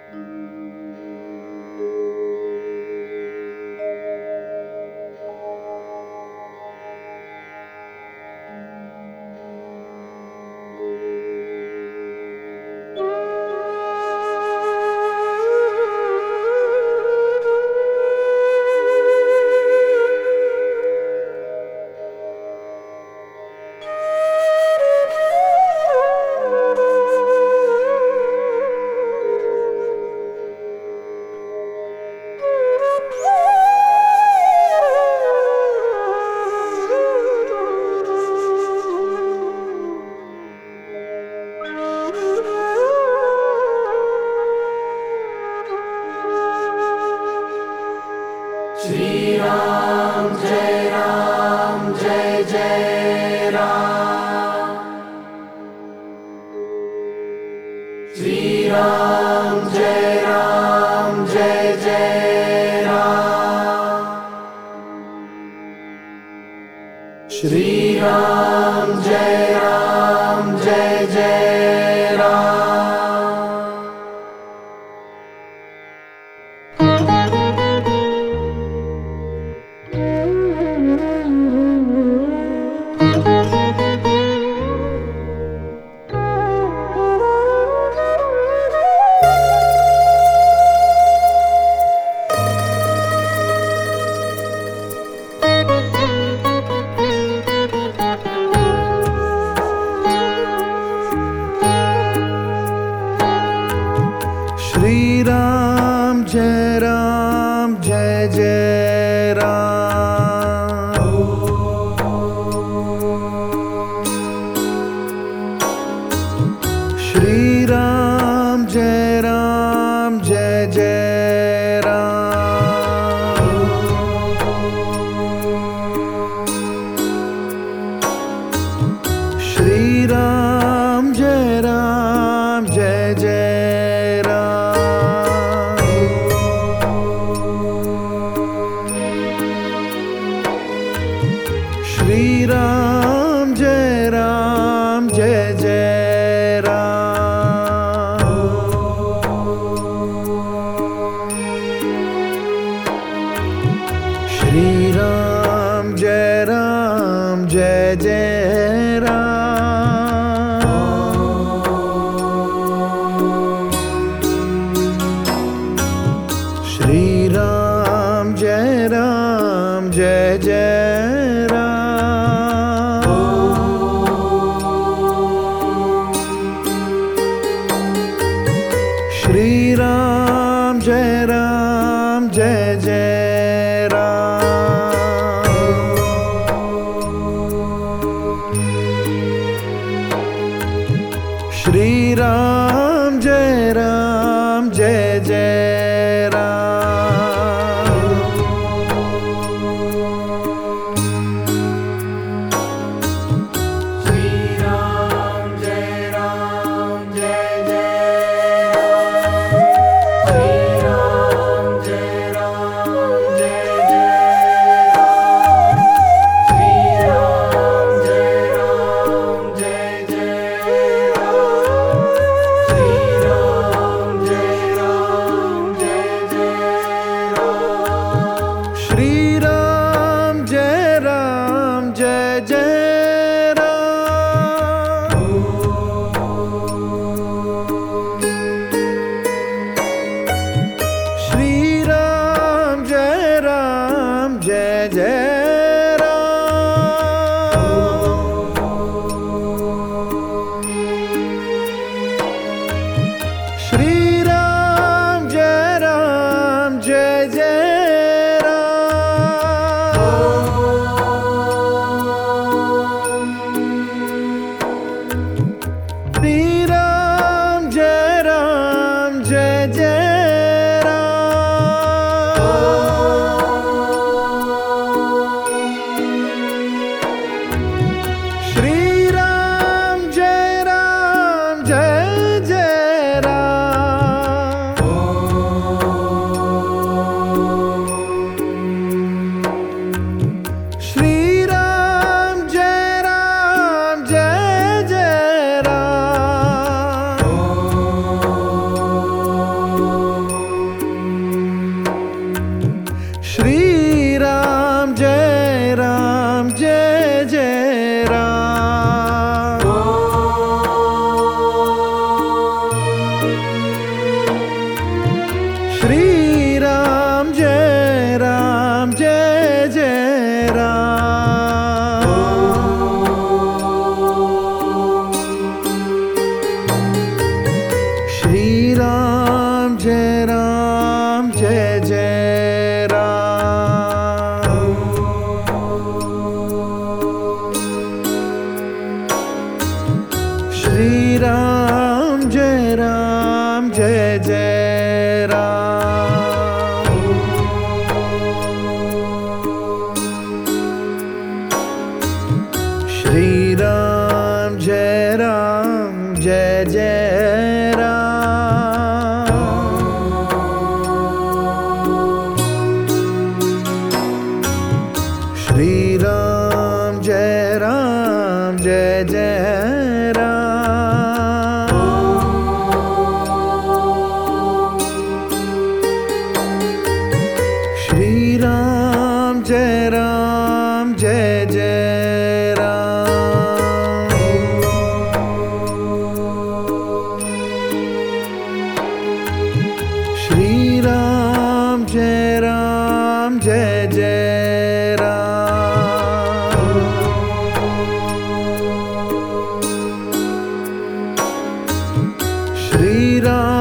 Shri Ram Jai Jai Ram. Shri Ram Jai Jai Ram. Shri Ram Jai Jai Ram. Shri Ram Jai Jai Ram. Shri Ram Jai Jai Ram. Shri Ram Jai Jai Ram. Shri Ram Jai Jai Ram. Shri Ram Jai Jai Ram. Shri Ram Jai Jai Ram. Shri Ram Jai Jai Ram. Shri Ram Jai Jai Ram. Shri Ram Jai Jai Ram. Shri Ram Jai Jai Ram. Shri Ram Jai Jai Ram. Shri Ram Jai Shri Ram Jai Ram Jai Jai Ram. Shri Ram Jai Ram Jai Jai Ram. Shri Ram Jai Ram Jai Jai Ram. Shri Ram Jai Ram Jai Jai Ram. Shri Ram Jai Ram Jai Jai Ram. Shri Ram Jai Ram Jai Jai Ram. Shri Ram Jai Ram Jai Jai Ram. Shri Ram